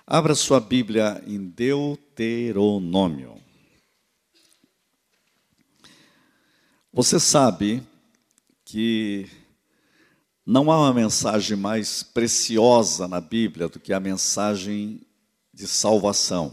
Abra sua Bíblia em Deuteronômio. Você sabe que não há uma mensagem mais preciosa na Bíblia do que a mensagem de salvação.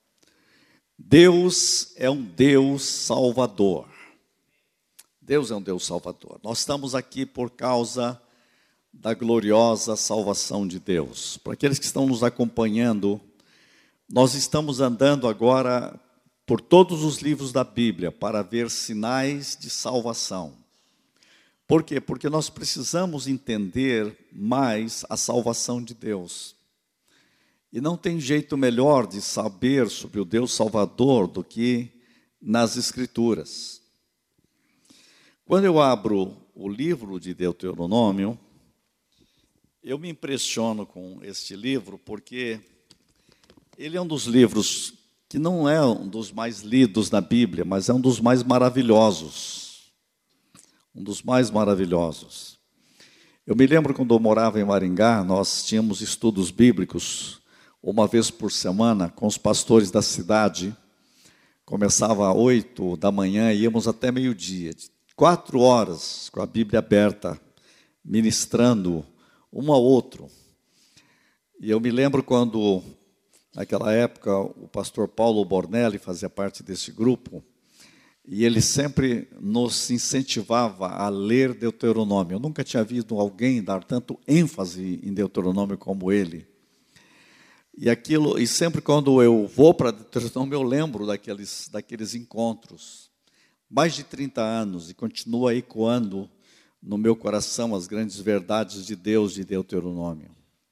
Deus é um Deus salvador. Deus é um Deus salvador. Nós estamos aqui por causa da gloriosa salvação de Deus. Para aqueles que estão nos acompanhando, nós estamos andando agora por todos os livros da Bíblia para ver sinais de salvação. Por quê? Porque nós precisamos entender mais a salvação de Deus. E não tem jeito melhor de saber sobre o Deus Salvador do que nas Escrituras. Quando eu abro o livro de Deuteronômio, eu me impressiono com este livro porque ele é um dos livros que não é um dos mais lidos na Bíblia, mas é um dos mais maravilhosos. Um dos mais maravilhosos. Eu me lembro quando eu morava em Maringá, nós tínhamos estudos bíblicos uma vez por semana com os pastores da cidade. Começava às 8 da manhã e íamos até meio-dia. 4 horas com a Bíblia aberta, ministrando um ao outro. E eu me lembro quando, naquela época, o pastor Paulo Bornelli fazia parte desse grupo, e ele sempre nos incentivava a ler Deuteronômio. Eu nunca tinha visto alguém dar tanto ênfase em Deuteronômio como ele. E sempre quando eu vou para Deuteronômio, eu lembro daqueles encontros. Mais de 30 anos, e continua ecoando no meu coração as grandes verdades de Deus de Deuteronômio.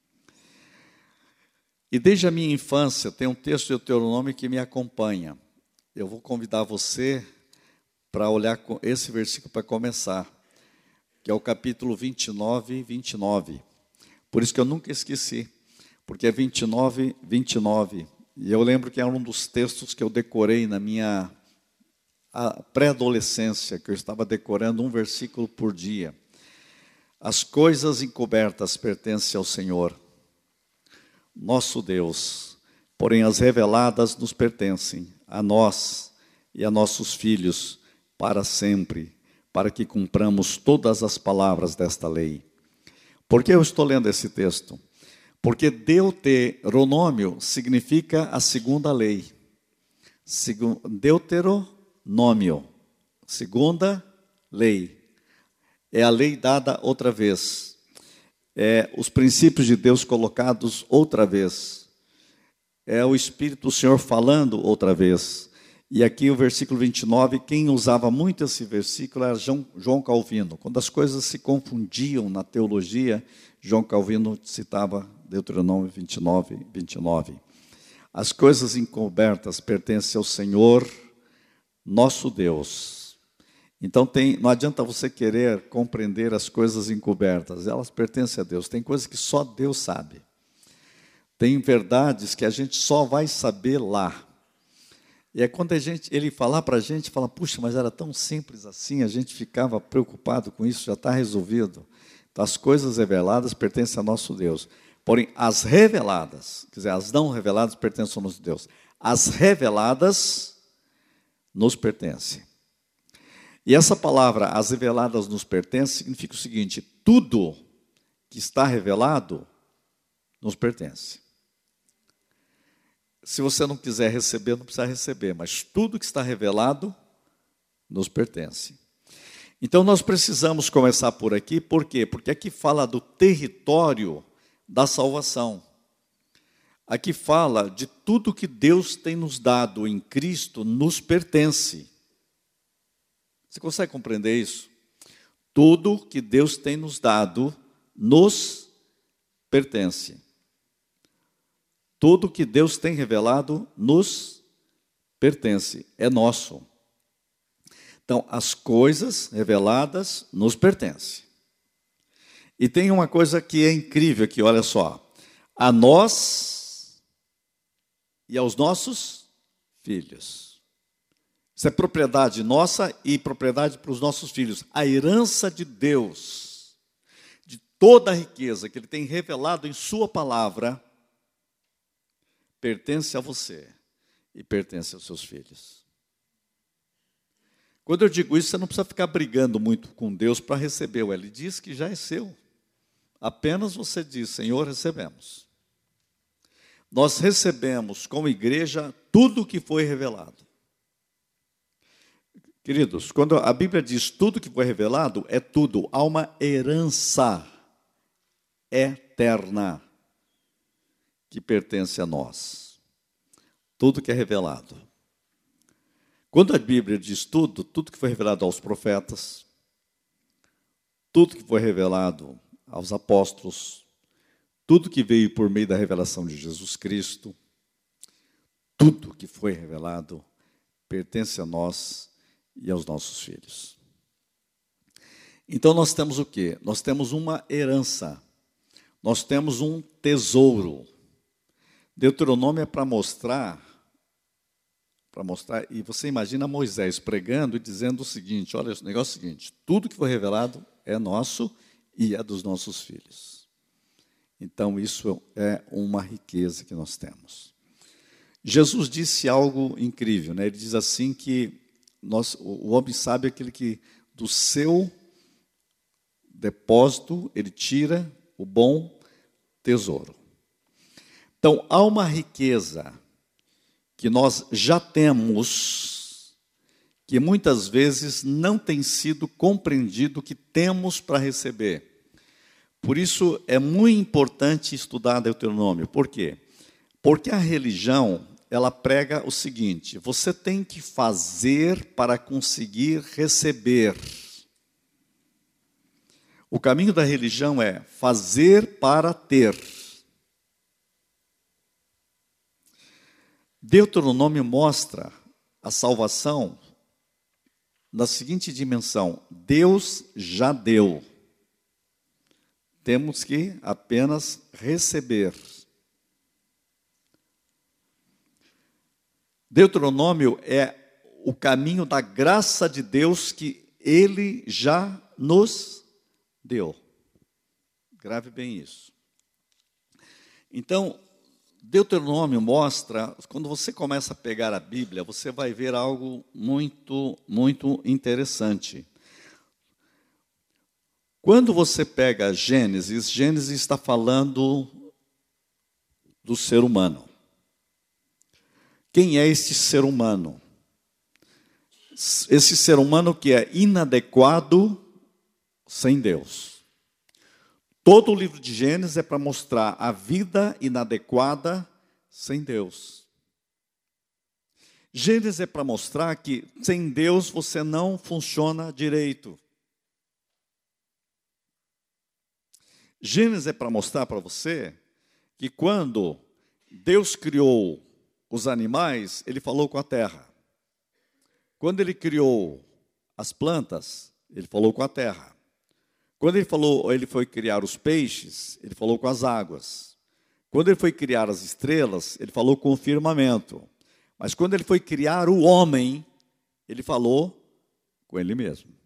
E desde a minha infância tem um texto de Deuteronômio que me acompanha. Eu vou convidar você para olhar esse versículo para começar, que é o capítulo 29. Por isso que eu nunca esqueci, porque é 29. E eu lembro que é um dos textos que eu decorei na minha pré-adolescência, que eu estava decorando um versículo por dia. As coisas encobertas pertencem ao Senhor, nosso Deus, porém as reveladas nos pertencem, a nós e a nossos filhos, para sempre, para que cumpramos todas as palavras desta lei. Por que eu estou lendo esse texto? Porque Deuteronômio significa a segunda lei. Deuteronômio, segunda lei. É a lei dada outra vez. É os princípios de Deus colocados outra vez. É o Espírito do Senhor falando outra vez. E aqui o versículo 29, quem usava muito esse versículo era João Calvino. Quando as coisas se confundiam na teologia, João Calvino citava Deuteronômio 29. As coisas encobertas pertencem ao Senhor, nosso Deus. Então não adianta você querer compreender as coisas encobertas, elas pertencem a Deus. Tem coisas que só Deus sabe. Tem verdades que a gente só vai saber lá. E é quando ele falar para a gente, fala, puxa, mas era tão simples assim, a gente ficava preocupado com isso, já está resolvido. Então, as coisas reveladas pertencem a nosso Deus. Porém, as reveladas, quer dizer, as não reveladas pertencem ao nosso Deus. As reveladas nos pertencem. E essa palavra, as reveladas nos pertencem, significa o seguinte: tudo que está revelado nos pertence. Se você não quiser receber, não precisa receber, mas tudo que está revelado nos pertence. Então nós precisamos começar por aqui, por quê? Porque aqui fala do território da salvação. Aqui fala de tudo que Deus tem nos dado em Cristo nos pertence. Você consegue compreender isso? Tudo que Deus tem nos dado nos pertence. Tudo que Deus tem revelado nos pertence, é nosso. Então, as coisas reveladas nos pertencem. E tem uma coisa que é incrível aqui, olha só. A nós e aos nossos filhos. Isso é propriedade nossa e propriedade para os nossos filhos. A herança de Deus, de toda a riqueza que Ele tem revelado em Sua palavra, pertence a você e pertence aos seus filhos. Quando eu digo isso, você não precisa ficar brigando muito com Deus para receber. Ele diz que já é seu. Apenas você diz: Senhor, recebemos. Nós recebemos como igreja tudo o que foi revelado. Queridos, quando a Bíblia diz tudo que foi revelado, é tudo. Há uma herança eterna que pertence a nós. Tudo que é revelado. Quando a Bíblia diz tudo, tudo que foi revelado aos profetas, tudo que foi revelado aos apóstolos, tudo que veio por meio da revelação de Jesus Cristo, tudo que foi revelado pertence a nós e aos nossos filhos. Então nós temos o quê? Nós temos uma herança, nós temos um tesouro. Deuteronômio é para mostrar, e você imagina Moisés pregando e dizendo o seguinte: olha, o negócio é o seguinte, tudo que foi revelado é nosso e é dos nossos filhos. Então isso é uma riqueza que nós temos. Jesus disse algo incrível, né? Ele diz assim que o homem sábio é aquele que do seu depósito ele tira o bom tesouro. Então há uma riqueza que nós já temos, que muitas vezes não tem sido compreendido que temos para receber. Por isso é muito importante estudar Deuteronômio. Por quê? Porque a religião, ela prega o seguinte: você tem que fazer para conseguir receber. O caminho da religião é fazer para ter. Deuteronômio mostra a salvação na seguinte dimensão: Deus já deu. Temos que apenas receber. Deuteronômio é o caminho da graça de Deus que Ele já nos deu. Grave bem isso. Então, Deuteronômio mostra, quando você começa a pegar a Bíblia, você vai ver algo muito, muito interessante. Quando você pega Gênesis, Gênesis está falando do ser humano. Quem é este ser humano? Esse ser humano que é inadequado sem Deus. Todo o livro de Gênesis é para mostrar a vida inadequada sem Deus. Gênesis é para mostrar que sem Deus você não funciona direito. Gênesis é para mostrar para você que quando Deus criou os animais, Ele falou com a terra. Quando Ele criou as plantas, Ele falou com a terra. Quando Ele foi criar os peixes, Ele falou com as águas. Quando Ele foi criar as estrelas, Ele falou com o firmamento. Mas quando Ele foi criar o homem, Ele falou com Ele mesmo.